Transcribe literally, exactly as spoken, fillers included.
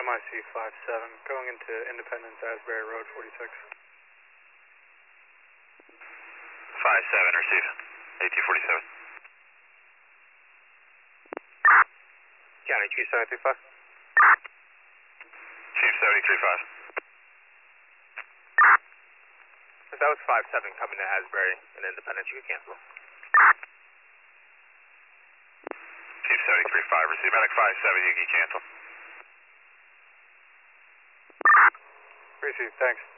M I C five seven, going into Independence, Asbury Road, forty-six. five seven, receive. eighteen forty-seven. County Chief seven three five. Chief seven three five. If that was five seven coming to Asbury and Independence, you can cancel. Chief seven three five, receive. Medic five seven, you can cancel. Receive, thanks.